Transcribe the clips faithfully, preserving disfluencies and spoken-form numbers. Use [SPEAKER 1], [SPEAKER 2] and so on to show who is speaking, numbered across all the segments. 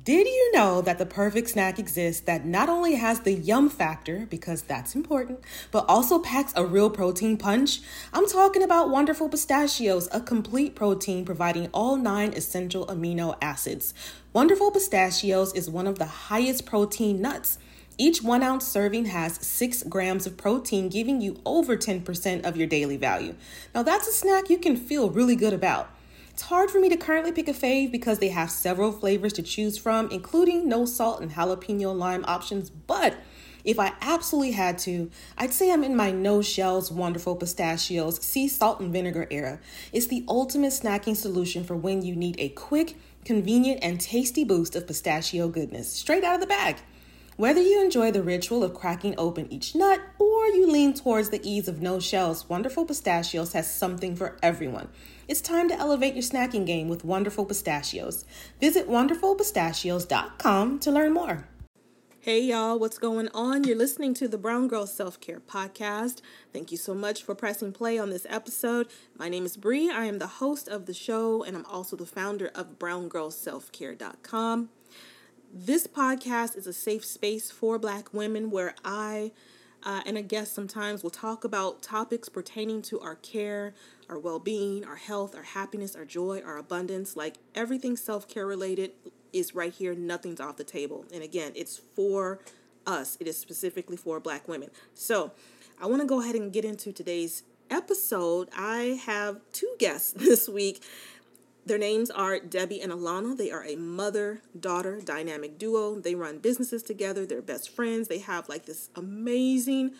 [SPEAKER 1] Did you know that the perfect snack exists that not only has the yum factor, because that's important, but also packs a real protein punch? I'm talking about Wonderful Pistachios, a complete protein providing all nine essential amino acids. Wonderful Pistachios is one of the highest protein nuts. Each one ounce serving has six grams of protein, giving you over ten percent of your daily value. Now that's a snack you can feel really good about. It's hard for me to currently pick a fave because they have several flavors to choose from, including no salt and jalapeno lime options. But if I absolutely had to, I'd say I'm in my no shells Wonderful Pistachios sea salt and vinegar era. It's the ultimate snacking solution for when you need a quick, convenient, and tasty boost of pistachio goodness straight out of the bag. Whether you enjoy the ritual of cracking open each nut or you lean towards the ease of no shells, Wonderful Pistachios has something for everyone. It's time to elevate your snacking game with Wonderful Pistachios. Visit wonderful pistachios dot com to learn more. Hey y'all, what's going on? You're listening to the Brown Girl Self-Care Podcast. Thank you so much for pressing play on this episode. My name is Bree. I am the host of the show, and I'm also the founder of brown girl self care dot com. This podcast is a safe space for Black women where I uh, and a guest sometimes will talk about topics pertaining to our care, our well-being, our health, our happiness, our joy, our abundance. Like everything self-care related is right here. Nothing's off the table. And again, it's for us. It is specifically for Black women. So I want to go ahead and get into today's episode. I have two guests this week. Their names are Debbie and Alana. They are a mother-daughter dynamic duo. They run businesses together. They're best friends. They have like this amazing,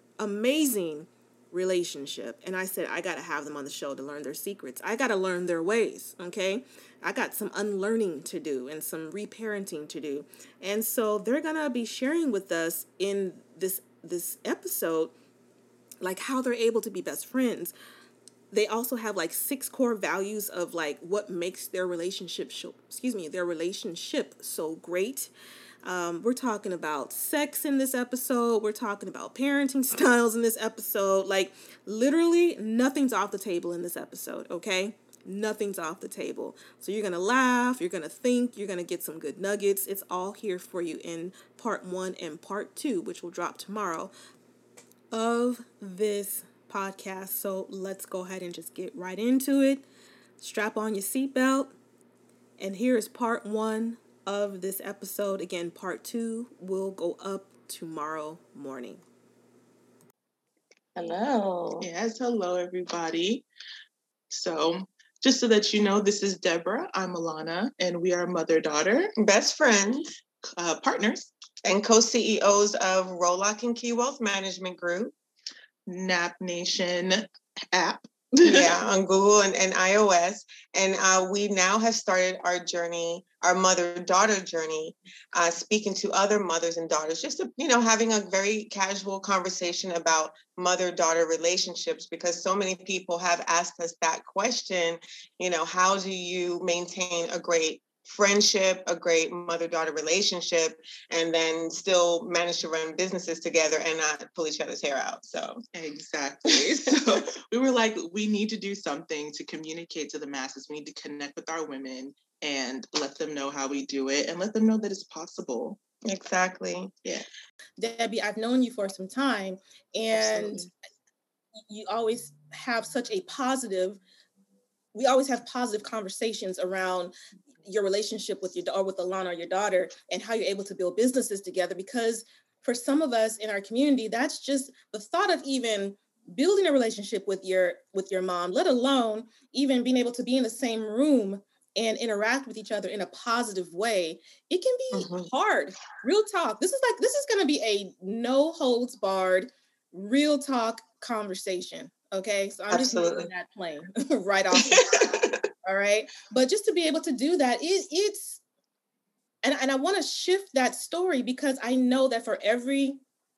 [SPEAKER 1] amazing relationship. And I said, I got to have them on the show to learn their secrets. I got to learn their ways, okay? I got some unlearning to do and some reparenting to do. And so they're going to be sharing with us in this this episode, like how they're able to be best friends. They also have like six core values of like what makes their relationship, sh- excuse me, their relationship so great. Um, we're talking about sex in this episode. We're talking about parenting styles in this episode. Like literally nothing's off the table in this episode, okay? Nothing's off the table. So you're going to laugh, you're going to think, you're going to get some good nuggets. It's all here for you in part one and part two, which will drop tomorrow of this podcast. So let's go ahead and just get right into it. Strap on your seatbelt. And here is part one of this episode. Again, part two will go up tomorrow morning.
[SPEAKER 2] Hello.
[SPEAKER 3] Yes, hello everybody. So just so that you know, this is Deborah. I'm Alana, and we are mother-daughter,
[SPEAKER 2] Best friends,
[SPEAKER 3] uh, partners,
[SPEAKER 2] and co-C E Os of Rolock and Key Wealth Management Group.
[SPEAKER 3] Nap Nation app.
[SPEAKER 2] Yeah, on Google and, and iOS. And uh, we now have started our journey, our mother-daughter journey, uh, speaking to other mothers and daughters, just, to, you know, having a very casual conversation about mother-daughter relationships, because so many people have asked us that question, you know, how do you maintain a great friendship, a great mother-daughter relationship, and then still manage to run businesses together and not pull each other's hair out. So
[SPEAKER 3] exactly. So we were like, we need to do something to communicate to the masses. We need to connect with our women and let them know how we do it and let them know that it's possible.
[SPEAKER 2] Exactly.
[SPEAKER 3] Yeah.
[SPEAKER 1] Debbie, I've known you for some time, and
[SPEAKER 2] Absolutely.
[SPEAKER 1] you always have such a positive, we always have positive conversations around your relationship with your or with Alana or your daughter and how you're able to build businesses together. Because for some of us in our community, that's just the thought of even building a relationship with your with your mom, let alone even being able to be in the same room and interact with each other in a positive way. It can be
[SPEAKER 2] Mhm.
[SPEAKER 1] hard. Real talk. This is like this is going to be a no holds barred, real talk conversation. Okay, so I'm
[SPEAKER 2] Absolutely.
[SPEAKER 1] just making that plain right off. The All right. But just to be able to do that, it, it's, and, and I want to shift that story because I know that for every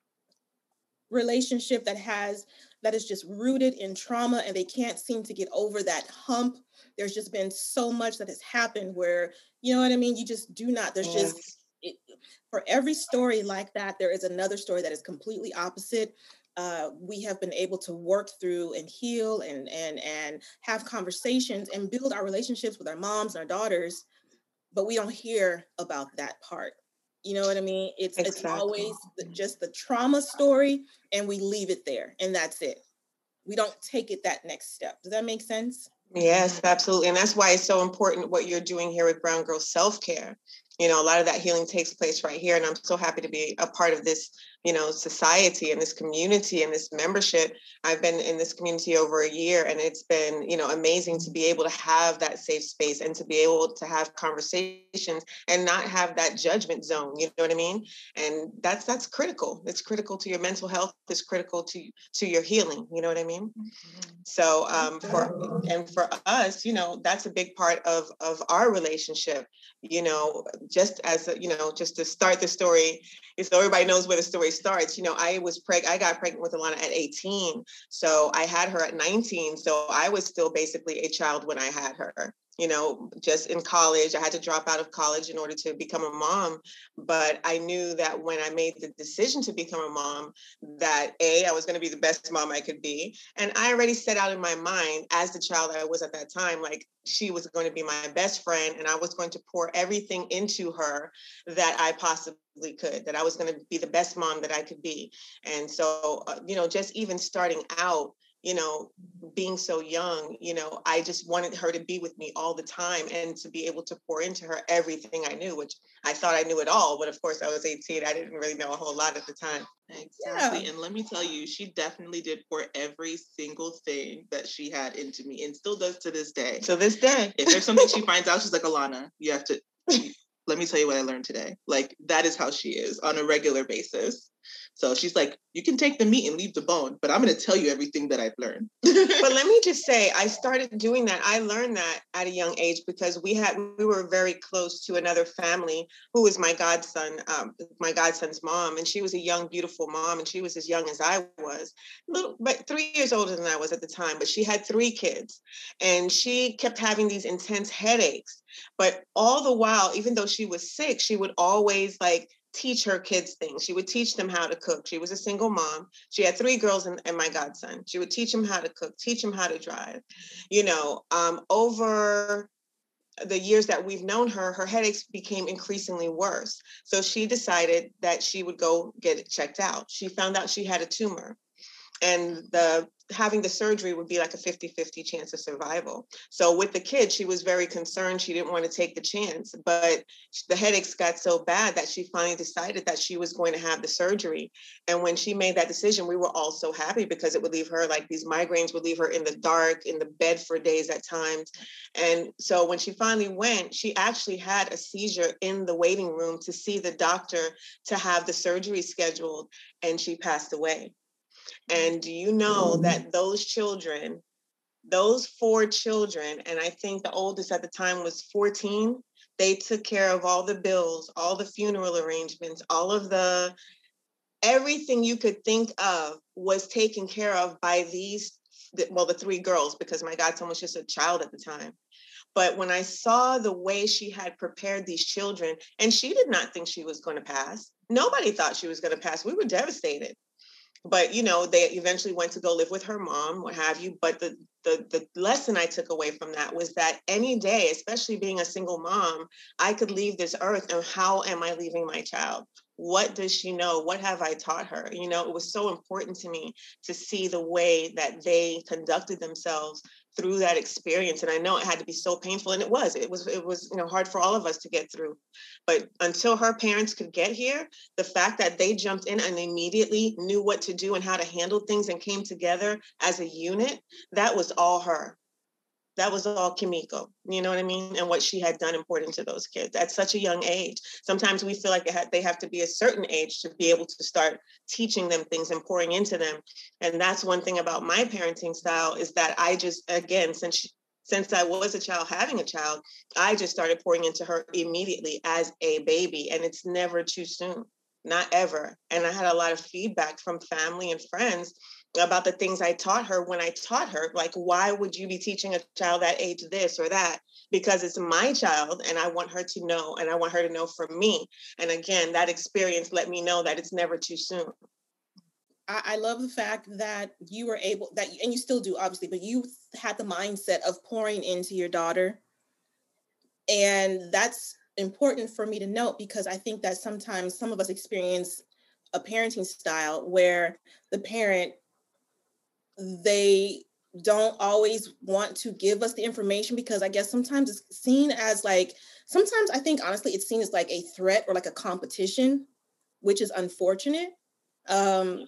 [SPEAKER 1] relationship that has, that is just rooted in trauma and they can't seem to get over that hump, there's just been so much that has happened where, you know what I mean? You just do not, there's
[SPEAKER 2] Yes.
[SPEAKER 1] just, it, for every story like that, there is another story that is completely opposite. Uh, we have been able to work through and heal and and and have conversations and build our relationships with our moms and our daughters
[SPEAKER 4] but we don't hear about that part. You know what I mean? It's exactly. It's always the, just the trauma story, and we leave it there, and that's it. We don't take it that next step. Does that make sense?
[SPEAKER 2] Yes, absolutely. And that's why it's so important what you're doing here with Brown Girl Self-Care. You know, a lot of that healing takes place right here. And I'm so happy to be a part of this, you know, society and this community and this membership. I've been in this community over a year, and it's been, you know, amazing to be able to have that safe space and to be able to have conversations and not have that judgment zone. You know what I mean? And that's that's critical. It's critical to your mental health. It's critical to to your healing. You know what I mean? So um, for and for us, you know, that's a big part of of our relationship. You know, just as a, you know, just to start the story, so everybody knows where the story starts. You know, I was preg, I got pregnant with Alana at eighteen, so I had her at nineteen. So I was still basically a child when I had her. You know, just in college, I had to drop out of college in order to become a mom. But I knew that when I made the decision to become a mom, that A, I was going to be the best mom I could be. And I already set out in my mind, as the child I was at that time, like she was going to be my best friend, and I was going to pour everything into her that I possibly could, that I was going to be the best mom that I could be. And so, uh, you know, just even starting out, you know, being so young, you know, I just wanted her to be with me all the time and to be able to pour into her everything I knew, which I thought I knew it all. But of course, I was eighteen. I didn't really know a whole lot at the time.
[SPEAKER 3] Exactly. Yeah. And let me tell you, she definitely did pour every single thing that she had into me, and still does to this day.
[SPEAKER 2] To this day.
[SPEAKER 3] If there's something she finds out, she's like, Alana, you have to, let me tell you what I learned today. Like, that is how she is on a regular basis. So she's like, you can take the meat and leave the bone, but I'm going to tell you everything that I've learned.
[SPEAKER 2] But let me just say, I started doing that. I learned that at a young age because we had, we were very close to another family who was my godson, um, my godson's mom. And she was a young, beautiful mom. And she was as young as I was, little, but three years older than I was at the time. But she had three kids, and she kept having these intense headaches. But all the while, even though she was sick, she would always like teach her kids things. She would teach them how to cook. She was a single mom. She had three girls and, and my godson. She would teach them how to cook, teach them how to drive. You know, um, over the years that we've known her, her headaches became increasingly worse. So she decided that she would go get it checked out. She found out she had a tumor, and the having the surgery would be like a fifty-fifty chance of survival. So with the kid, she was very concerned. She didn't want to take the chance, but the headaches got so bad that she finally decided that she was going to have the surgery. And when she made that decision, we were all so happy because it would leave her, like these migraines would leave her in the dark, in the bed for days at times. And so when she finally went, she actually had a seizure in the waiting room to see the doctor to have the surgery scheduled, and she passed away. And do you know that those children, those four children, and I think the oldest at the time was fourteen, they took care of all the bills, all the funeral arrangements, all of the, everything you could think of was taken care of by these, well, the three girls, because my godson was just a child at the time. But when I saw the way she had prepared these children, and she did not think she was going to pass. Nobody thought she was going to pass. We were devastated. But, you know, they eventually went to go live with her mom, what have you. But the, the the lesson I took away from that was that any day, especially being a single mom, I could leave this earth. And how am I leaving my child? What does she know? What have I taught her? You know, it was so important to me to see the way that they conducted themselves through that experience. And I know it had to be so painful, and it was, it was, it was, you know, hard for all of us to get through. But until her parents could get here, the fact that they jumped in and immediately knew what to do and how to handle things and came together as a unit, that was all her. That was all Kimiko, you know what I mean? And what she had done important to those kids at such a young age. Sometimes we feel like they have, they have to be a certain age to be able to start teaching them things and pouring into them. And that's one thing about my parenting style is that I just, again, since she, since I was a child having a child, I just started pouring into her immediately as a baby. And it's never too soon, not ever. And I had a lot of feedback from family and friends about the things I taught her when I taught her, like, why would you be teaching a child that age this or that? Because it's my child and I want her to know, and I want her to know from me. And again, that experience let me know that it's never too soon.
[SPEAKER 4] I, I love the fact that you were able, that, and you still do, obviously, but you had the mindset of pouring into your daughter. And that's important for me to note, because I think that sometimes some of us experience a parenting style where the parent, they don't always want to give us the information, because I guess sometimes it's seen as like, sometimes I think honestly it's seen as like a threat or like a competition, which is unfortunate. Um,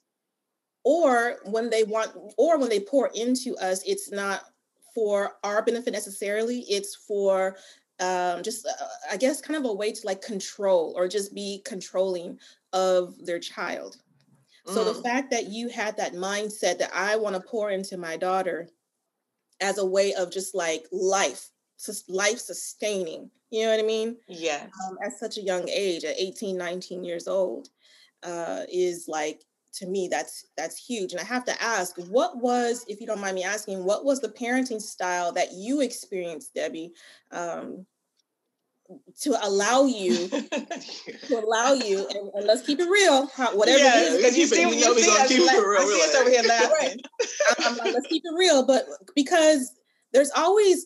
[SPEAKER 4] or when they want, or when they pour into us, it's not for our benefit necessarily. It's for um, just, uh, I guess, kind of a way to like control or just be controlling of their child. So the fact that you had that mindset that I want to pour into my daughter as a way of just like life, life sustaining, you know what I mean?
[SPEAKER 2] Yes.
[SPEAKER 4] Um, at such a young age, at eighteen, nineteen years old, uh, is like, to me, that's that's huge. And I have to ask, what was, if you don't mind me asking, what was the parenting style that you experienced, Debbie, um, to allow you, to allow you, and, and let's keep it real, how, whatever
[SPEAKER 2] yeah,
[SPEAKER 4] it is.
[SPEAKER 2] Because you see, you, you see us, keep la- it real. I see us over here laughing.
[SPEAKER 4] Right. I'm, I'm like, let's keep it real. But because there's always,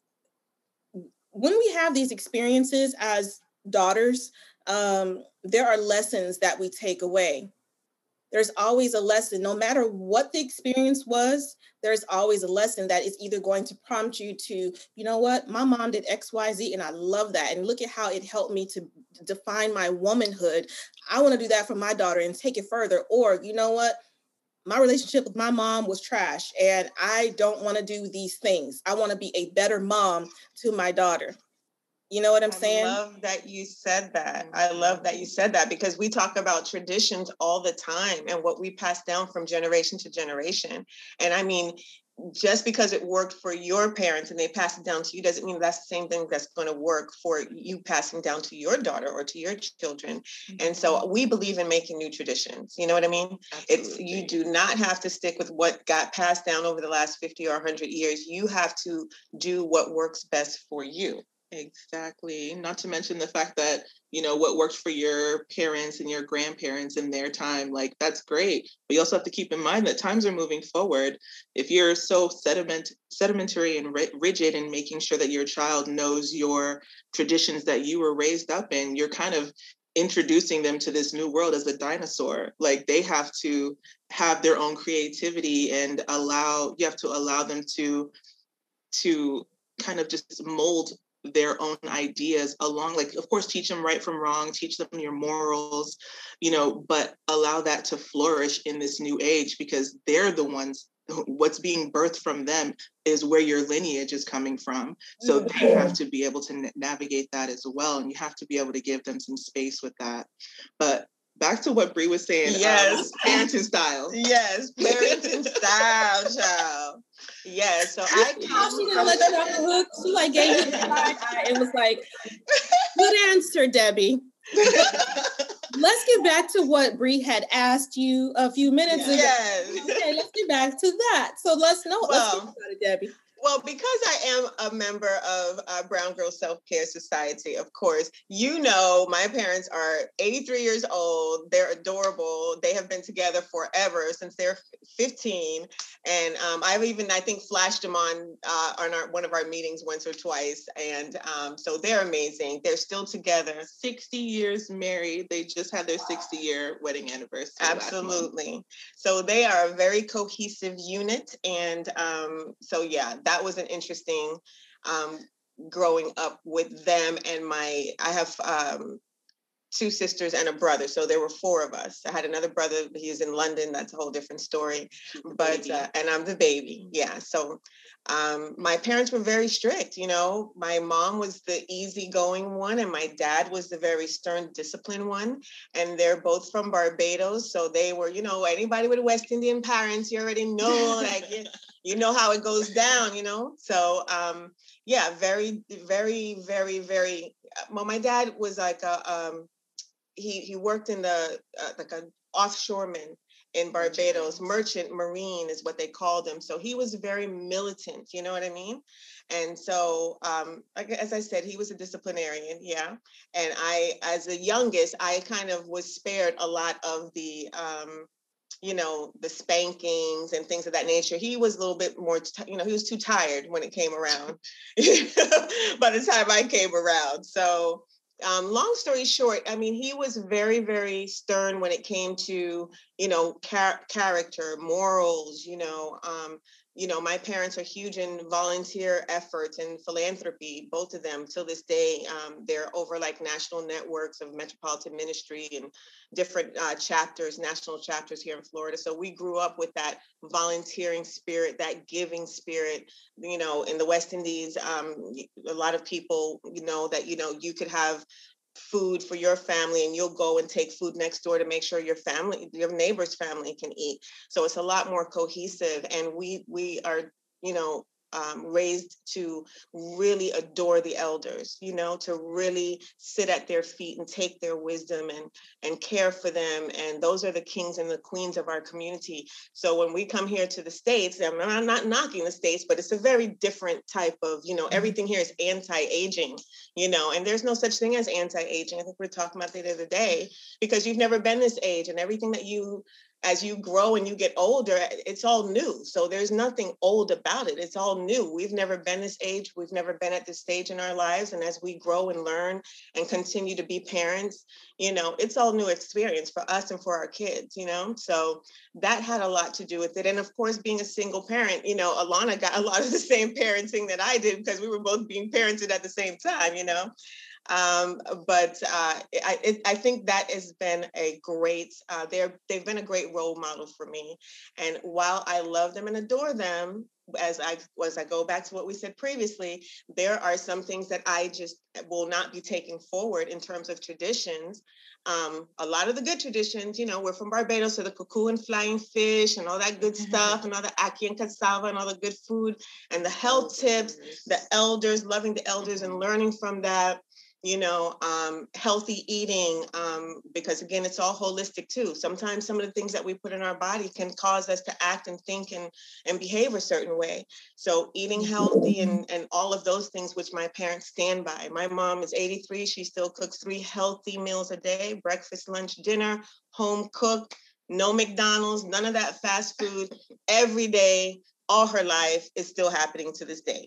[SPEAKER 4] uh, when we have these experiences as daughters, um, there are lessons that we take away. There's always a lesson, no matter what the experience was, there's always a lesson that is either going to prompt you to, you know what, my mom did X, Y, Z, and I love that. And look at how it helped me to define my womanhood. I want to do that for my daughter and take it further. Or, you know what, my relationship with my mom was trash and I don't want to do these things. I want to be a better mom to my daughter. You know what I'm saying?
[SPEAKER 2] I love that you said that. I love that you said that, because we talk about traditions all the time and what we pass down from generation to generation. And I mean, just because it worked for your parents and they pass it down to you doesn't mean that's the same thing that's going to work for you passing down to your daughter or to your children. Mm-hmm. And so we believe in making new traditions. You know what I mean? Absolutely. It's, you do not have to stick with what got passed down over the last fifty or one hundred years. You have to do what works best for you.
[SPEAKER 3] Exactly. Not to mention the fact that, you know, what worked for your parents and your grandparents in their time, like, that's great. But you also have to keep in mind that times are moving forward. If you're so sediment, sedimentary and ri- rigid in making sure that your child knows your traditions that you were raised up in, you're kind of introducing them to this new world as a dinosaur. Like, they have to have their own creativity and allow, you have to allow them to, to kind of just mold their own ideas along, like, of course, teach them right from wrong, teach them your morals, you know, but allow that to flourish in this new age, because they're the ones, what's being birthed from them is where your lineage is coming from. So they have to be able to na- navigate that as well. And you have to be able to give them some space with that. But back to what Bree was saying,
[SPEAKER 2] yes,
[SPEAKER 3] um, parenting style.
[SPEAKER 2] Yes, parenting style, child. Yeah, so I
[SPEAKER 4] oh, she didn't let you off the hook. She like gave you the side eye. It was like, good answer, Debbie. Let's get back to what Bree had asked you a few minutes ago.
[SPEAKER 2] Yes.
[SPEAKER 4] Okay, let's get back to that. So let's know. Well, let's talk about it, Debbie.
[SPEAKER 2] Well, because I am a member of uh, Brown Girl Self-Care Society, of course, you know, my parents are eighty-three years old. They're adorable. They have been together forever, since they're fifteen. And um, I've even, I think, flashed them on uh, on our, one of our meetings once or twice. And um, so they're amazing. They're still together.
[SPEAKER 3] sixty years married. They just had their sixty year wedding anniversary.
[SPEAKER 2] Absolutely. So they are a very cohesive unit. And um, so, yeah, that was an interesting um, growing up with them. And my, I have um, two sisters and a brother. So there were four of us. I had another brother. He's in London. That's a whole different story. But, uh, and I'm the baby. Yeah. So um, my parents were very strict. You know, my mom was the easygoing one and my dad was the very stern, disciplined one. And they're both from Barbados. So they were, you know, anybody with West Indian parents, you already know, like, you, you know how it goes down, you know? So, um, yeah, very, very, very, very, well, my dad was like a, um, he, he worked in the, uh, like a offshoreman in Barbados, merchant marine is what they called him. So he was very militant, you know what I mean? And so, um, like, as I said, he was a disciplinarian, yeah. And I, as the youngest, I kind of was spared a lot of the, um, you know, the spankings and things of that nature. He was a little bit more, t- you know, he was too tired when it came around by the time I came around. So um, long story short, I mean, he was very, very stern when it came to, you know, char- character, morals, you know, um, you know, my parents are huge in volunteer efforts and philanthropy, both of them till this day. Um, they're over like national networks of metropolitan ministry and different uh, chapters, national chapters here in Florida. So we grew up with that volunteering spirit, that giving spirit. You know, in the West Indies, um, a lot of people, you know, that, you know, you could have food for your family and you'll go and take food next door to make sure your family, your neighbor's family can eat. So it's a lot more cohesive, and we we are, you know, um, raised to really adore the elders, you know, to really sit at their feet and take their wisdom and and care for them. And those are the kings and the queens of our community. So when we come here to the States, I'm not knocking the States, but it's a very different type of, you know, everything here is anti-aging, you know, and there's no such thing as anti-aging. I think we were talking about that the other day, because you've never been this age, and everything that you, as you grow and you get older, it's all new. So there's nothing old about it. It's all new. We've never been this age. We've never been at this stage in our lives. And as we grow and learn and continue to be parents, you know, it's all new experience for us and for our kids, you know? So that had a lot to do with it. And of course, being a single parent, you know, Alana got a lot of the same parenting that I did, because we were both being parented at the same time, you know? Um, but uh, I, it, I think that has been a great, uh, they're, they've been a great role model for me. And while I love them and adore them, as I, as I go back to what we said previously, there are some things that I just will not be taking forward in terms of traditions. Um, a lot of the good traditions, you know, we're from Barbados, so the cuckoo and flying fish and all that good stuff, and all the ackee and cassava and all the good food and the health tips, the elders, loving the elders and learning from that. You know, um, healthy eating, um, because again, it's all holistic too. Sometimes some of the things that we put in our body can cause us to act and think and, and behave a certain way. So eating healthy and, and all of those things, which my parents stand by. My mom is eighty-three. She still cooks three healthy meals a day: breakfast, lunch, dinner, home cooked, no McDonald's, none of that fast food. Every day, all her life is still happening to this day.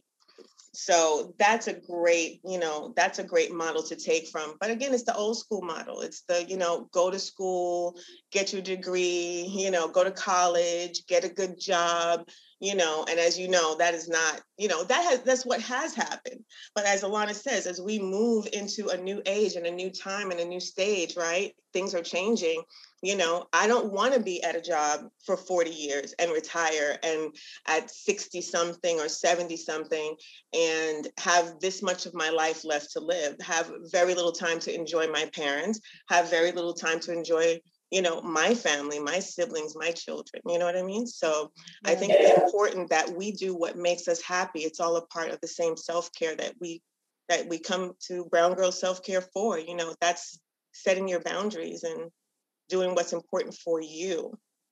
[SPEAKER 2] So that's a great, you know, that's a great model to take from. But again, it's the old school model. It's the, you know, go to school, get your degree, you know, go to college, get a good job, you know, and as you know, that is not, you know, that has, that's what has happened. But as Alana says, as we move into a new age and a new time and a new stage, right, things are changing. You know, I don't want to be at a job for forty years and retire and at sixty something or seventy something and have this much of my life left to live, have very little time to enjoy my parents, have very little time to enjoy, you know, my family, my siblings, my children, you know what I mean? So yeah. I think it's important that we do what makes us happy. It's all a part of the same self-care that we, that we come to Brown Girl Self-Care for, you know, that's setting your boundaries and doing what's important for you.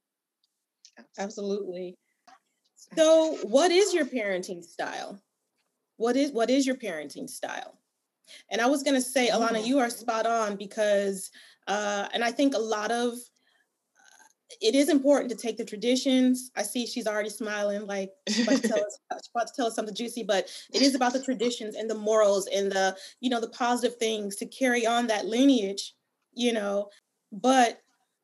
[SPEAKER 4] Absolutely. So what is your parenting style? What is what is your parenting style? And I was going to say, Alana, you are spot on, because, uh, and I think a lot of, uh, it is important to take the traditions. I see she's already smiling, like she's about to tell us, she's about to tell us something juicy, but it is about the traditions and the morals and the, you know, the positive things to carry on that lineage, you know, but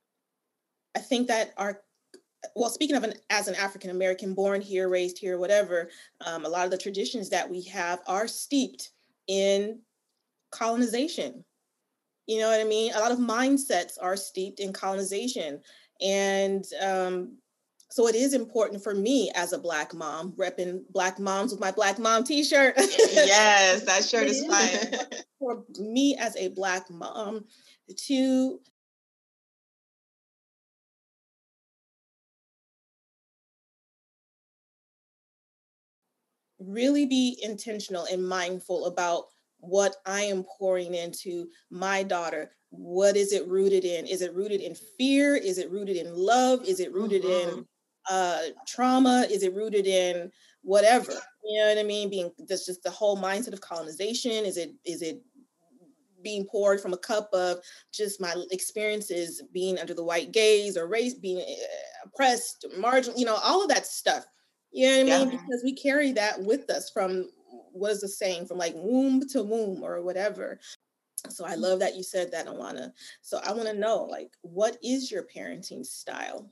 [SPEAKER 4] I think that our, well, speaking of an, as an African-American, born here, raised here, whatever, um, a lot of the traditions that we have are steeped in colonization. You know what I mean? A lot of mindsets are steeped in colonization. And um, so it is important for me as a Black mom, repping Black moms with my Black mom t-shirt.
[SPEAKER 2] Yes, that shirt is fire.
[SPEAKER 4] For me as a Black mom to really be intentional and mindful about what I am pouring into my daughter. What is it rooted in? Is it rooted in fear? Is it rooted in love? Is it rooted mm-hmm. in uh, trauma? Is it rooted in whatever? You know what I mean? Being that's just the whole mindset of colonization. Is it is it being poured from a cup of just my experiences being under the white gaze or race, being oppressed, marginal, you know, all of that stuff. You know what I mean? Yeah. Because we carry that with us from, what is the saying, from like womb to womb or whatever. So I love that you said that, Alana. So I want to know, like, what is your parenting style?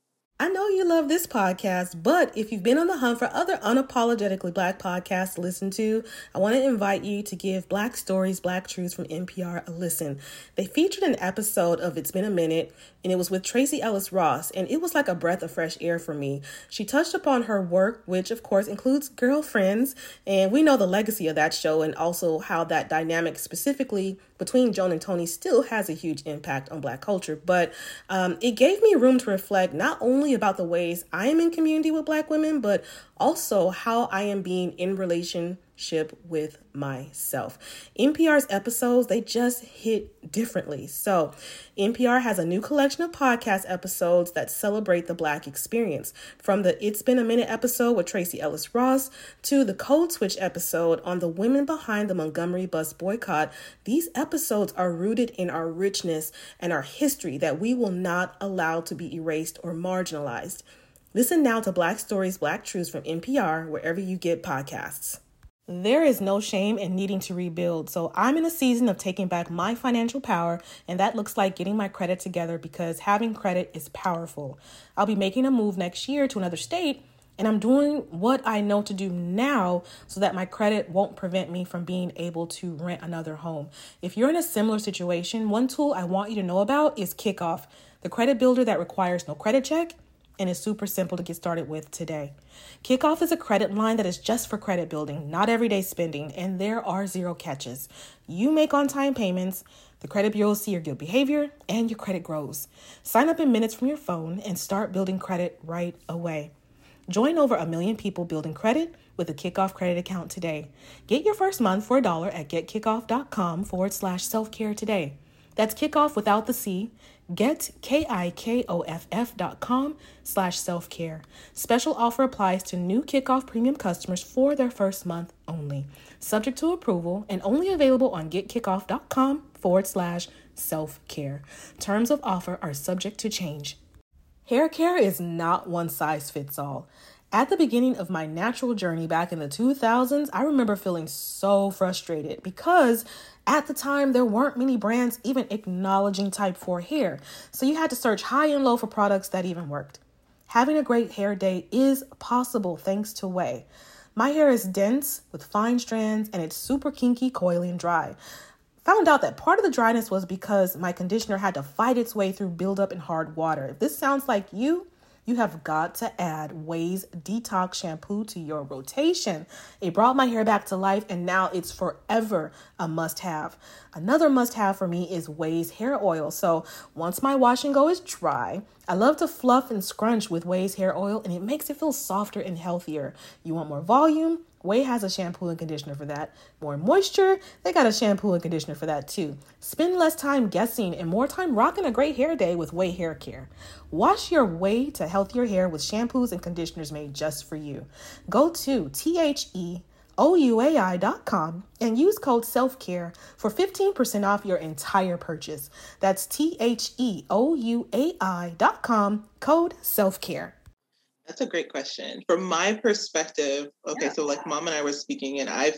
[SPEAKER 1] I know you love this podcast, but if you've been on the hunt for other unapologetically Black podcasts to listen to, I want to invite you to give Black Stories, Black Truths from N P R a listen. They featured an episode of It's Been a Minute, and it was with Tracee Ellis Ross, and it was like a breath of fresh air for me. She touched upon her work, which of course includes Girlfriends, and we know the legacy of that show and also how that dynamic specifically between Joan and Toni still has a huge impact on Black culture. But um, it gave me room to reflect not only about the ways I am in community with Black women, but also how I am being in relationship with myself. N P R's episodes, they just hit differently. So N P R has a new collection of podcast episodes that celebrate the Black experience. From the It's Been a Minute episode with Tracee Ellis Ross to the Code Switch episode on the women behind the Montgomery bus boycott, these episodes are rooted in our richness and our history that we will not allow to be erased or marginalized. Listen now to Black Stories, Black Truths from N P R wherever you get podcasts. There is no shame in needing to rebuild, so I'm in a season of taking back my financial power, and that looks like getting my credit together because having credit is powerful. I'll be making a move next year to another state, and I'm doing what I know to do now so that my credit won't prevent me from being able to rent another home. If you're in a similar situation, one tool I want you to know about is Kickoff, the credit builder that requires no credit check and is super simple to get started with today. Kickoff is a credit line that is just for credit building, not everyday spending, and there are zero catches. You make on-time payments, the credit bureau will see your good behavior, and your credit grows. Sign up in minutes from your phone and start building credit right away. Join over a million people building credit with a Kickoff credit account today. Get your first month for a dollar at getkickoff.com forward slash self-care today. That's Kickoff without the C. Get K-I-K-O-F-F dot com slash self-care. Special offer applies to new Kickoff premium customers for their first month only. Subject to approval and only available on getkickoff.com forward slash self-care. Terms of offer are subject to change. Hair care is not one size fits all. At the beginning of my natural journey back in the two thousands, I remember feeling so frustrated because at the time there weren't many brands even acknowledging type four hair. So you had to search high and low for products that even worked. Having a great hair day is possible thanks to Ouai. My hair is dense with fine strands and it's super kinky, coily, and dry. Found out that part of the dryness was because my conditioner had to fight its way through buildup in hard water. If this sounds like you, you have got to add Ouai's Detox Shampoo to your rotation. It brought my hair back to life, and now it's forever a must-have. Another must-have for me is Ouai's hair oil. So once my wash and go is dry, I love to fluff and scrunch with Ouai's hair oil, and it makes it feel softer and healthier. You want more volume? Ouai has a shampoo and conditioner for that. More moisture? They got a shampoo and conditioner for that too. Spend less time guessing and more time rocking a great hair day with Ouai Hair Care. Wash your way to healthier hair with shampoos and conditioners made just for you. Go to T H E O U A I dot com and use code SELFCARE for fifteen percent off your entire purchase. That's T H E O U A I dot com, code SELFCARE.
[SPEAKER 3] That's a great question. From my perspective, okay, yeah. So like Mom and I were speaking, and I've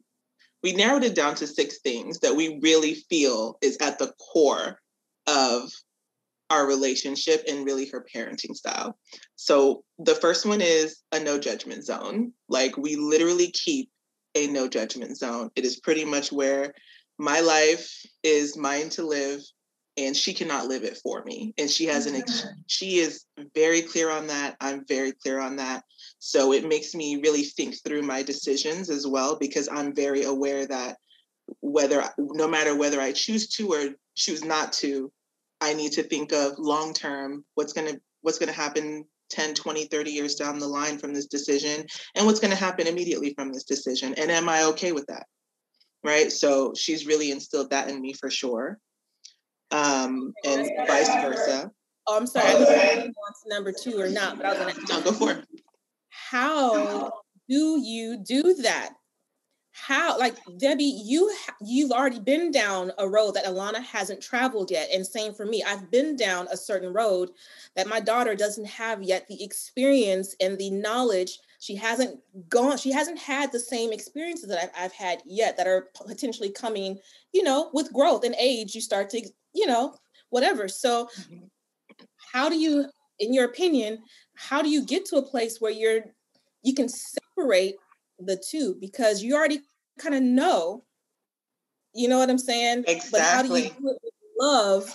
[SPEAKER 3] we narrowed it down to six things that we really feel is at the core of our relationship and really her parenting style. So the first one is a no judgment zone. Like we literally keep a no judgment zone. It is pretty much where my life is mine to live and she cannot live it for me. And she has an, ex- she is very clear on that. I'm very clear on that. So it makes me really think through my decisions as well, because I'm very aware that whether, no matter whether I choose to or choose not to, I need to think of long-term, what's going to, what's going to happen ten, twenty, thirty years down the line from this decision, and what's going to happen immediately from this decision. And am I okay with that? Right. So she's really instilled that in me for sure. Um, and vice versa.
[SPEAKER 4] Oh, I'm sorry. I don't know if you want number two or not, but I was going to
[SPEAKER 3] no, go for it.
[SPEAKER 4] How do you do that? how, like, Debbie, you, you've already been down a road that Alana hasn't traveled yet. And same for me. I've been down a certain road that my daughter doesn't have yet the experience and the knowledge. She hasn't gone, she hasn't had the same experiences that I've, I've had yet that are potentially coming, you know, with growth and age, you start to, you know, whatever. So mm-hmm. how do you, in your opinion, how do you get to a place where you're, you can separate the two, because you already kind of know, you know what I'm saying?
[SPEAKER 2] Exactly.
[SPEAKER 4] But how do you do it with love?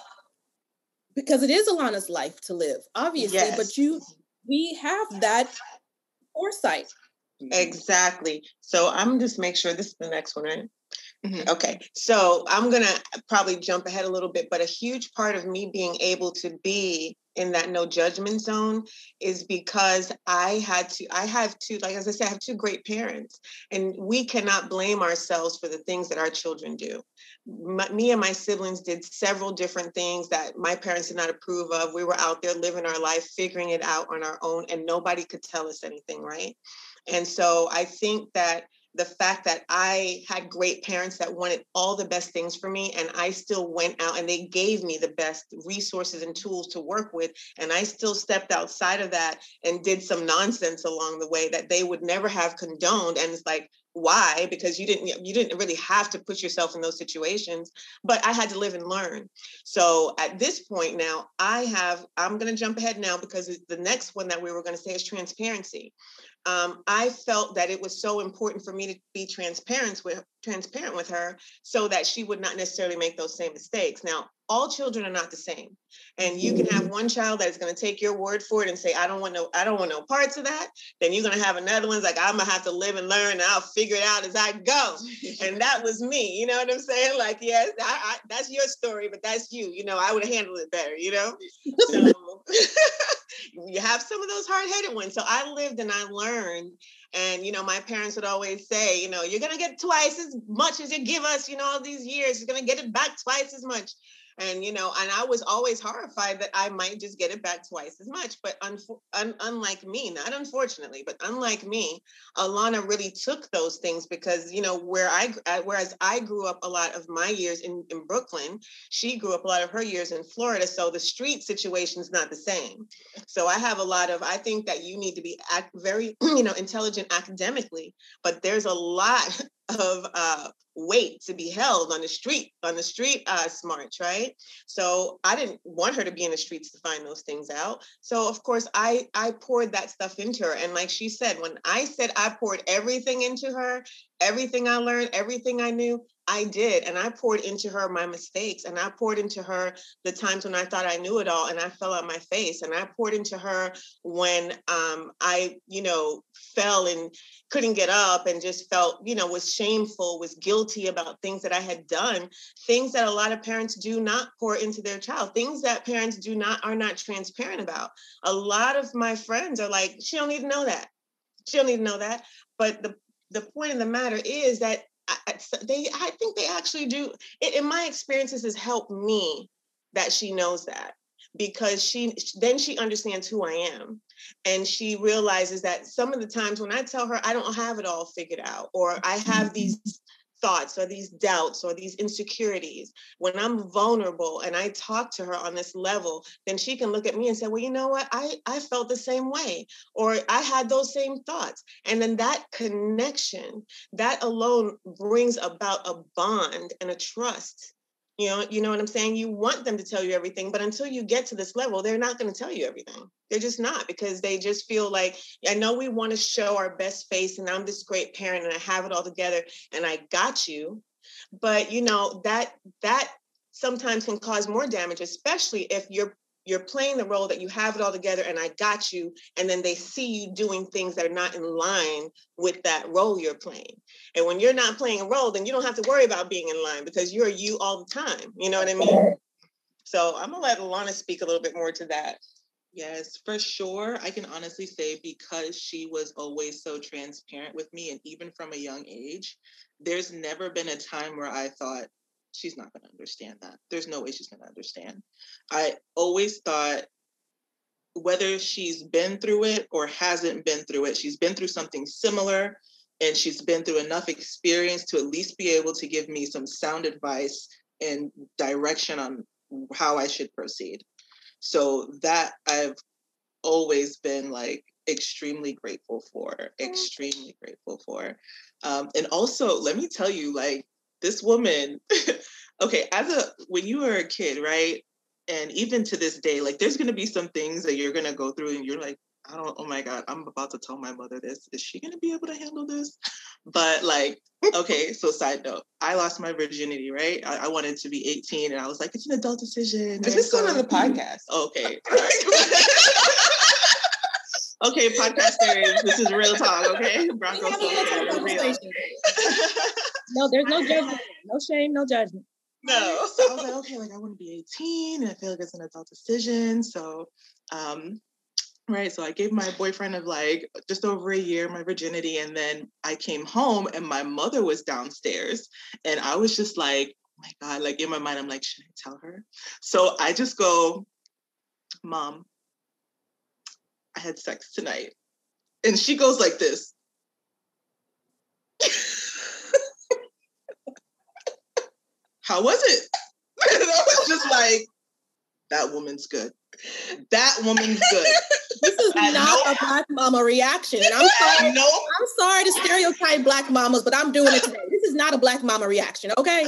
[SPEAKER 4] Because it is Alana's life to live, obviously, yes. But you, we have that foresight.
[SPEAKER 2] Exactly. So I'm just make sure this is the next one, right? Mm-hmm. Okay. So I'm going to probably jump ahead a little bit, but a huge part of me being able to be in that no judgment zone is because I had to, I have two, like, as I said, I have two great parents, and we cannot blame ourselves for the things that our children do. My, me and my siblings did several different things that my parents did not approve of. We were out there living our life, figuring it out on our own, and nobody could tell us anything, right? And so I think that the fact that I had great parents that wanted all the best things for me, and I still went out and they gave me the best resources and tools to work with, and I still stepped outside of that and did some nonsense along the way that they would never have condoned. And it's like, why? Because you didn't you didn't really have to put yourself in those situations, but I had to live and learn. So at this point now, I have, I'm going to jump ahead now because the next one that we were going to say is transparency. Um, I felt that it was so important for me to be transparent with transparent with her so that she would not necessarily make those same mistakes. Now, all children are not the same. And you can have one child that is going to take your word for it and say, I don't want no, I don't want no parts of that. Then you're going to have another one's like, I'm going to have to live and learn and I'll figure it out as I go. And that was me. You know what I'm saying? Like, yes, I, I, that's your story, but that's you. You know, I would have handled it better, you know? So you have some of those hard-headed ones. So I lived and I learned. And, you know, my parents would always say, you know, you're going to get twice as much as you give us, you know, all these years, you're going to get it back twice as much. And, you know, and I was always horrified that I might just get it back twice as much. But un- un- unlike me, not unfortunately, but unlike me, Alana really took those things because, you know, where I, whereas I grew up a lot of my years in, in Brooklyn, she grew up a lot of her years in Florida. So the street situation is not the same. So I have a lot of, I think that you need to be act very, you know, intelligent academically, but there's a lot of uh, weight to be held on the street, on the street uh, smarts, right? So I didn't want her to be in the streets to find those things out. So of course I, I poured that stuff into her. And like she said, when I said I poured everything into her, everything I learned, everything I knew, I did. And I poured into her my mistakes, and I poured into her the times when I thought I knew it all and I fell on my face. And I poured into her when um, I, you know, fell and couldn't get up and just felt, you know, was shameful, was guilty about things that I had done, things that a lot of parents do not pour into their child, things that parents do not, are not transparent about. A lot of my friends are like, she don't need to know that. She don't need to know that. But the, the point of the matter is that I, they, I think they actually do. It, in my experiences, has helped me that she knows that, because she then she understands who I am, and she realizes that some of the times when I tell her I don't have it all figured out, or I have these thoughts or these doubts or these insecurities, when I'm vulnerable and I talk to her on this level, then she can look at me and say, well, you know what? I, I felt the same way, or I had those same thoughts. And then that connection, that alone brings about a bond and a trust. You know, you know what I'm saying? You want them to tell you everything, but until you get to this level, they're not going to tell you everything. They're just not, because they just feel like, I know we want to show our best face and I'm this great parent and I have it all together and I got you. But, you know, that that sometimes can cause more damage, especially if you're you're playing the role that you have it all together and I got you, and then they see you doing things that are not in line with that role you're playing. And when you're not playing a role, then you don't have to worry about being in line, because you're you all the time. You know what I mean? So I'm gonna let Alana speak a little bit more to that.
[SPEAKER 3] Yes, for sure. I can honestly say, because she was always so transparent with me, and even from a young age, there's never been a time where I thought, she's not going to understand that. There's no way she's going to understand. I always thought, whether she's been through it or hasn't been through it, she's been through something similar. and she's been through enough experience to at least be able to give me some sound advice and direction on how I should proceed. So that I've always been like extremely grateful for, extremely grateful for. Um, and also, let me tell you, like, this woman, okay, as a, when you were a kid, right? And even to this day, like, there's going to be some things that you're going to go through and you're like, I don't, oh my God, I'm about to tell my mother this. Is she going to be able to handle this? But like, okay, so side note, I lost my virginity, right? I, I wanted to be eighteen and I was like, it's an adult decision.
[SPEAKER 2] This is going on the podcast.
[SPEAKER 3] Okay. Okay, podcasters, this is real talk, okay? Bronco real.
[SPEAKER 4] No, there's no judgment, no shame, no judgment.
[SPEAKER 3] No. So I was like, okay, like I want to be eighteen and I feel like it's an adult decision. So, um, right. So I gave my boyfriend of like just over a year my virginity. And then I came home and my mother was downstairs. And I was just like, oh my God, like in my mind, I'm like, should I tell her? So I just go, Mom, I had sex tonight. And she goes like this. How was it? And I was just like, that woman's good. That woman's good.
[SPEAKER 4] This is At not no, a Black mama reaction. And I'm sorry, no, I'm sorry to stereotype Black mamas, but I'm doing it today. This is not a Black mama reaction, okay?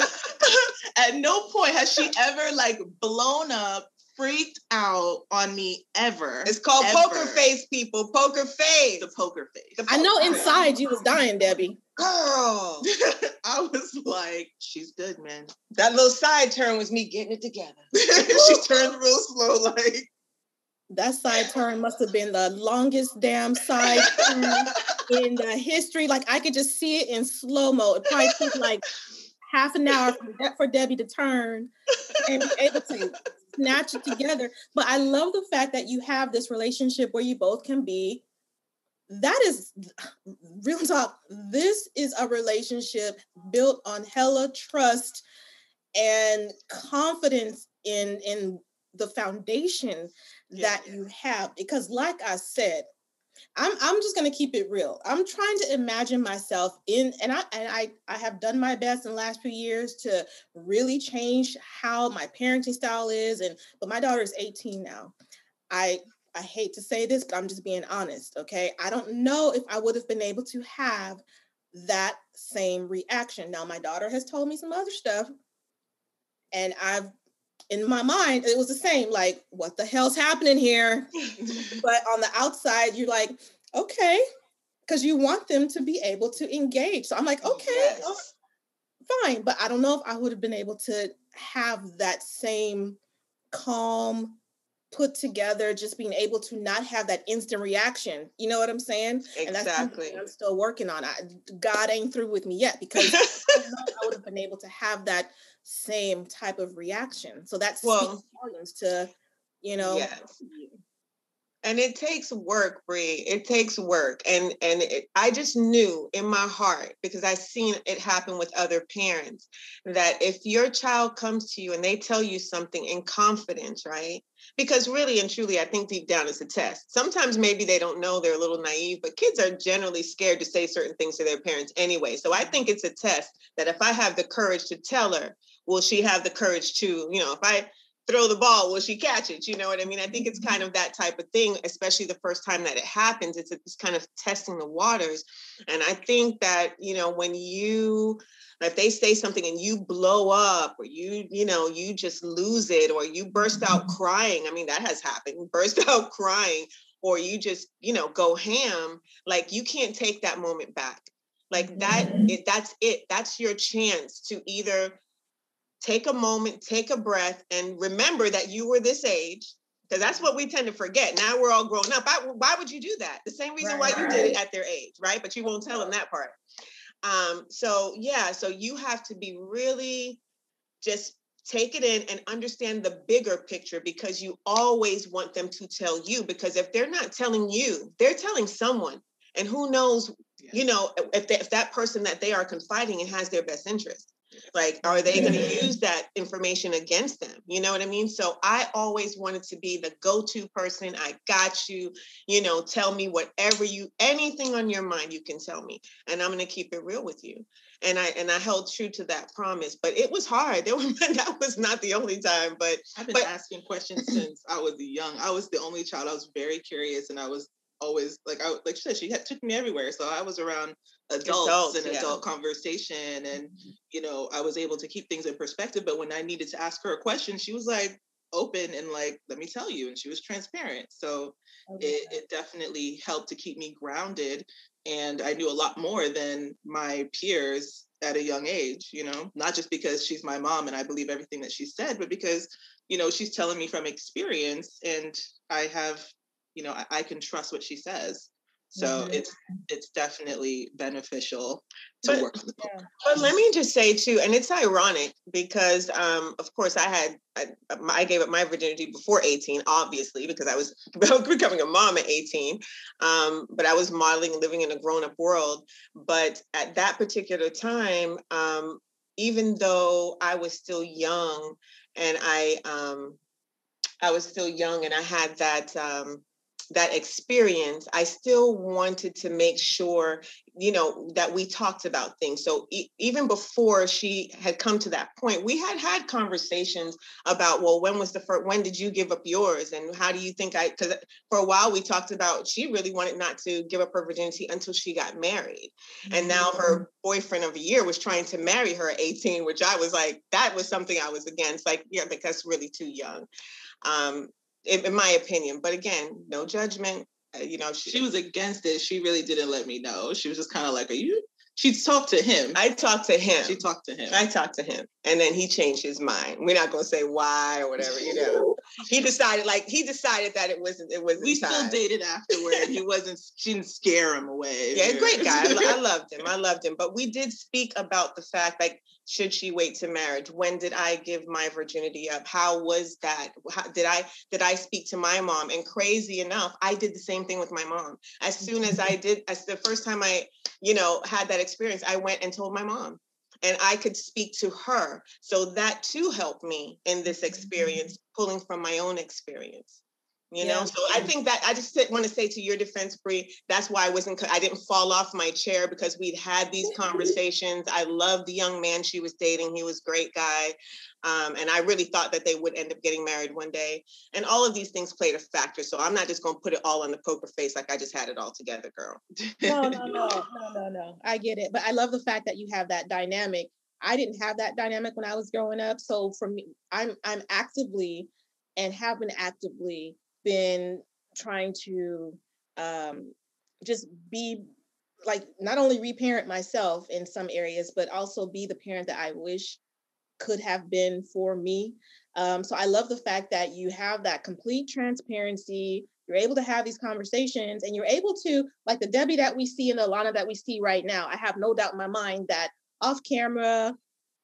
[SPEAKER 3] At no point has she ever like blown up, freaked out on me ever.
[SPEAKER 2] It's called
[SPEAKER 3] ever.
[SPEAKER 2] poker face, people. Poker face.
[SPEAKER 3] The poker face. The
[SPEAKER 4] poker I know face. Inside you was dying, Debbie.
[SPEAKER 2] Girl.
[SPEAKER 3] I was like, she's good, man.
[SPEAKER 2] That little side turn was me getting it together.
[SPEAKER 3] She turned real slow, like.
[SPEAKER 4] That side turn must have been the longest damn side turn in the history. Like, I could just see it in slow-mo. It probably took like half an hour for, De- for Debbie to turn and be able to snatch it together. But I love the fact that you have this relationship where you both can be. That is real talk. This is a relationship built on hella trust and confidence in, in the foundation that yeah. you have. Because like I said, I'm I'm just gonna keep it real. I'm trying to imagine myself in, and I and I I have done my best in the last few years to really change how my parenting style is. And but my daughter is eighteen now. I I hate to say this, but I'm just being honest. Okay, I don't know if I would have been able to have that same reaction. Now my daughter has told me some other stuff, and I've. In my mind, it was the same, like, what the hell's happening here? But on the outside, you're like, okay, because you want them to be able to engage. So I'm like, okay, yes. oh, fine. But I don't know if I would have been able to have that same calm, put together, just being able to not have that instant reaction. You know what I'm saying?
[SPEAKER 2] Exactly.
[SPEAKER 4] And that's something I'm still working on. I, God ain't through with me yet, because I don't know if I would have been able to have that same type of reaction. So that's well, volumes to, you know.
[SPEAKER 2] Yes. And it takes work, Bree. It takes work. And and it, I just knew in my heart, because I've seen it happen with other parents, that if your child comes to you and they tell you something in confidence, right? Because really and truly, I think deep down it's a test. Sometimes maybe they don't know, they're a little naive, but kids are generally scared to say certain things to their parents anyway. So I think it's a test that if I have the courage to tell her, will she have the courage to, you know, if I throw the ball, will she catch it? You know what I mean? I think it's kind of that type of thing, especially the first time that it happens. It's, it's kind of testing the waters. And I think that, you know, when you, if they say something and you blow up, or you, you know, you just lose it, or you burst out crying. I mean, that has happened, burst out crying, or you just, you know, go ham, like you can't take that moment back. Like that, it, that's it. That's your chance to either take a moment, take a breath, and remember that you were this age, because that's what we tend to forget. Now we're all grown up. I, why would you do that? The same reason right, why you right. did it at their age, right? But you won't tell them that part. Um, so yeah, so you have to be really just take it in and understand the bigger picture, because you always want them to tell you, because if they're not telling you, they're telling someone. And who knows, yeah. you know, if, they, if that person that they are confiding in has their best interest. Like, are they going to use that information against them? You know what I mean? So I always wanted to be the go-to person. I got you, you know, tell me whatever you, anything on your mind, you can tell me. And I'm going to keep it real with you. And I, and I held true to that promise, but it was hard. There were, that was not the only time, but.
[SPEAKER 3] I've been
[SPEAKER 2] but,
[SPEAKER 3] asking questions since I was young. I was the only child. I was very curious, and I was always like, I like she said, she had took me everywhere. So I was around adults, adults and yeah. adult conversation, and you know, I was able to keep things in perspective. But when I needed to ask her a question, she was like open and like, let me tell you, and she was transparent. So okay. it, it definitely helped to keep me grounded, and I knew a lot more than my peers at a young age. You know, not just because she's my mom and I believe everything that she said, but because you know she's telling me from experience, and I have. You know, I, I can trust what she says. So mm-hmm. it's it's definitely beneficial to
[SPEAKER 2] but,
[SPEAKER 3] work with the book.
[SPEAKER 2] Yeah. But let me just say too, and it's ironic because, um, of course, I had I, I gave up my virginity before eighteen, obviously, because I was becoming a mom at eighteen. Um, but I was modeling and living in a grown-up world. But at that particular time, um, even though I was still young, and I um, I was still young, and I had that. Um, that experience, I still wanted to make sure, you know, that we talked about things. So e- even before she had come to that point, we had had conversations about, well, when was the first, when did you give up yours? And how do you think I, because for a while we talked about, she really wanted not to give up her virginity until she got married. Mm-hmm. And now her boyfriend of a year was trying to marry her at eighteen, which I was like, that was something I was against. Like, yeah, because that's really too young. Um, In, in my opinion, but again, no judgment. Uh, you know,
[SPEAKER 3] she, she was against it. She really didn't let me know. She was just kind of like, "Are you?" She talked to him.
[SPEAKER 2] I talked to him.
[SPEAKER 3] She talked to him.
[SPEAKER 2] I talked to him, and then he changed his mind. We're not going to say why or whatever. You know, he decided like he decided that it wasn't. It wasn't.
[SPEAKER 3] We
[SPEAKER 2] time.
[SPEAKER 3] still dated afterward. He wasn't. She didn't scare him away.
[SPEAKER 2] Yeah, great guy. I, I loved him. I loved him. But we did speak about the fact, like, should she wait to marriage? When did I give my virginity up? How was that? How, did I did I speak to my mom? And crazy enough, I did the same thing with my mom. As soon as I did, as the first time I, you know, had that experience, I went and told my mom. And I could speak to her. So that too helped me in this experience, pulling from my own experience. You know, yeah. So I think that I just want to say to your defense, Bree, that's why I wasn't, I didn't fall off my chair because we'd had these conversations. I loved the young man she was dating. He was a great guy. Um, and I really thought that they would end up getting married one day. And all of these things played a factor. So I'm not just going to put it all on the poker face like I just had it all together, girl.
[SPEAKER 4] No, no, no, no, no, no. I get it. But I love the fact that you have that dynamic. I didn't have that dynamic when I was growing up. So for me, I'm I'm actively and have been actively been trying to um, just be like, not only reparent myself in some areas, but also be the parent that I wish could have been for me. Um, so I love the fact that you have that complete transparency. You're able to have these conversations, and you're able to, like the Debbie that we see and the Alana that we see right now, I have no doubt in my mind that off camera,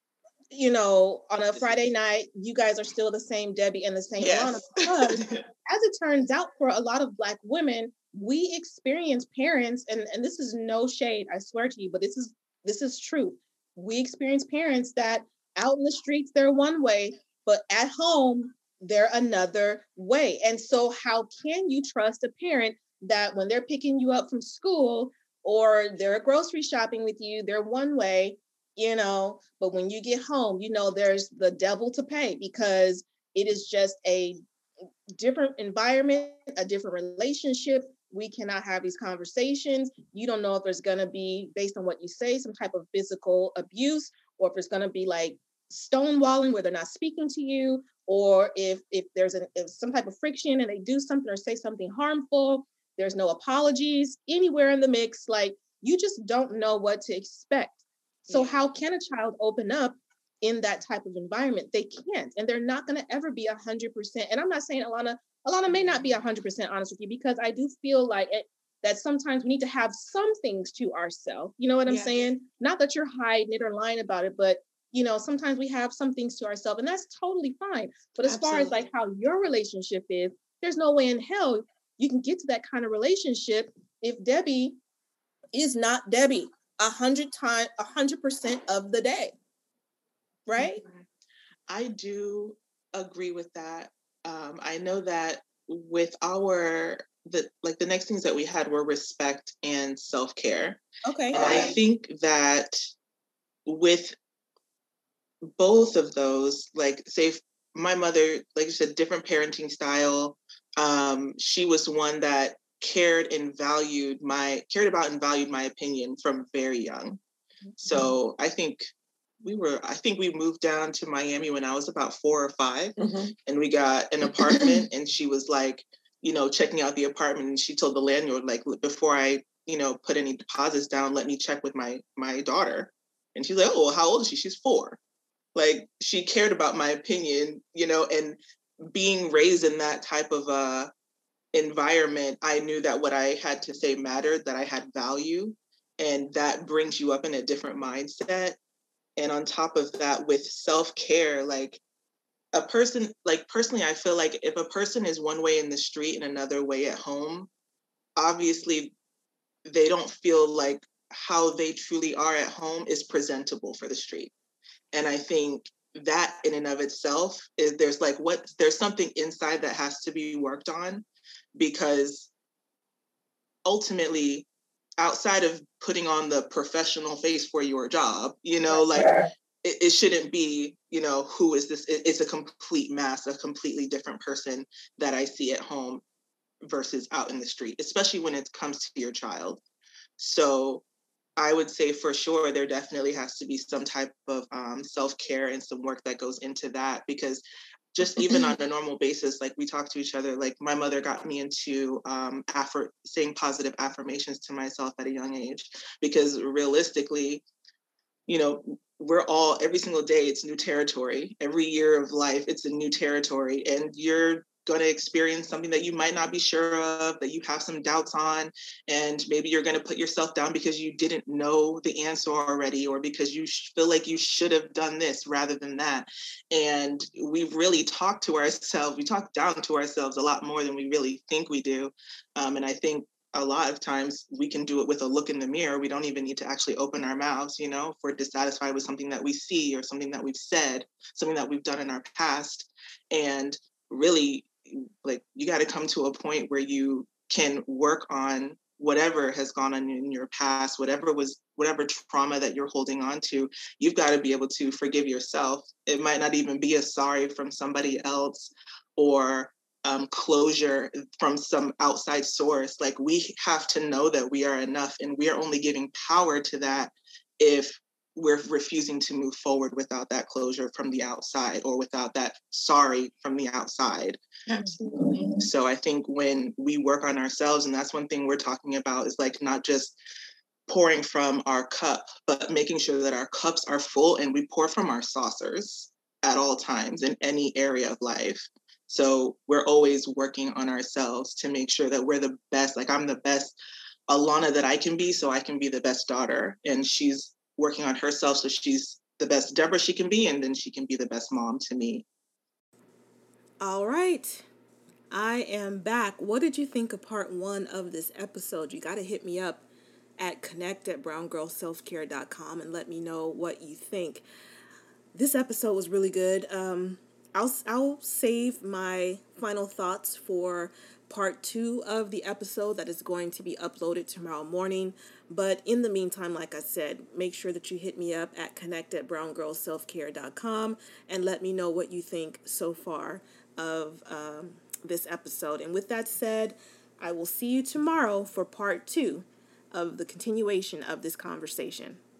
[SPEAKER 4] you know, on a Friday night, you guys are still the same Debbie and the same yes. Alana. Because as it turns out, for a lot of Black women, we experience parents, and, and this is no shade, I swear to you, but this is this is true. We experience parents that out in the streets, they're one way, but at home, they're another way. And so how can you trust a parent that when they're picking you up from school or they're grocery shopping with you, they're one way, you know, but when you get home, you know, there's the devil to pay because it is just a different environment, a different relationship. We cannot have these conversations. You don't know if there's going to be, based on what you say, some type of physical abuse, or if it's going to be like stonewalling where they're not speaking to you, or if if there's an, if some type of friction and they do something or say something harmful, there's no apologies anywhere in the mix. Like, you just don't know what to expect. So how can a child open up in that type of environment? They can't, and they're not going to ever be a hundred percent. And I'm not saying Alana, Alana may not be a hundred percent honest with you, because I do feel like it, that sometimes we need to have some things to ourselves. You know what I'm yeah. saying? Not that you're hiding it or lying about it, but you know, sometimes we have some things to ourselves, and that's totally fine. But as Absolutely. Far as like how your relationship is, there's no way in hell you can get to that kind of relationship if Debbie is not Debbie a hundred times, a hundred percent of the day. right?
[SPEAKER 3] I do agree with that. Um, I know that with our the like the next things that we had were respect and self-care.
[SPEAKER 4] Okay.
[SPEAKER 3] And I think that with both of those, like say my mother, like you said, different parenting style. Um, she was one that cared and valued my cared about and valued my opinion from very young. So I think we were, I think we moved down to Miami when I was about four or five, mm-hmm. and we got an apartment, and she was like, you know, checking out the apartment, and she told the landlord, like, before I, you know, put any deposits down, let me check with my my daughter. And she's like, oh, well, how old is she? She's four. Like, she cared about my opinion, you know, and being raised in that type of uh, environment, I knew that what I had to say mattered, that I had value, and that brings you up in a different mindset. And on top of that, with self-care, like a person, like personally, I feel like if a person is one way in the street and another way at home, obviously they don't feel like how they truly are at home is presentable for the street. And I think that in and of itself is there's like what there's something inside that has to be worked on, because ultimately, outside of putting on the professional face for your job, you know, like it, it shouldn't be, you know, who is this? It, it's a complete mass, a completely different person that I see at home versus out in the street, especially when it comes to your child. So I would say for sure, there definitely has to be some type of um, self-care and some work that goes into that, because just even on a normal basis, like we talk to each other, like my mother got me into um, affir- saying positive affirmations to myself at a young age, because realistically, you know, we're all, every single day, it's new territory. Every year of life, it's a new territory, and you're going to experience something that you might not be sure of, that you have some doubts on, and maybe you're going to put yourself down because you didn't know the answer already, or because you feel like you should have done this rather than that. And we've really talked to ourselves, we talk down to ourselves a lot more than we really think we do. Um, and I think a lot of times we can do it with a look in the mirror. We don't even need to actually open our mouths, you know, if we're dissatisfied with something that we see or something that we've said, something that we've done in our past. And really, like, you got to come to a point where you can work on whatever has gone on in your past, whatever was, whatever trauma that you're holding on to. You've got to be able to forgive yourself. It might not even be a sorry from somebody else, or um, closure from some outside source. Like, we have to know that we are enough, and we are only giving power to that if we're refusing to move forward without that closure from the outside, or without that sorry from the outside. Absolutely. So I think when we work on ourselves, and that's one thing we're talking about, is like not just pouring from our cup, but making sure that our cups are full and we pour from our saucers at all times in any area of life. So we're always working on ourselves to make sure that we're the best. Like, I'm the best Alana that I can be, so I can be the best daughter. And she's working on herself, so she's the best Deborah she can be, and then she can be the best mom to me.
[SPEAKER 1] All right. I am back. What did you think of part one of this episode? You got to hit me up at connect at brown girl self care dot com and let me know what you think. This episode was really good. Um, I'll, I'll save my final thoughts for part two of the episode that is going to be uploaded tomorrow morning. But in the meantime, like I said, make sure that you hit me up at connect at brown girl self care dot com and let me know what you think so far of um, this episode. And with that said, I will see you tomorrow for part two of the continuation of this conversation.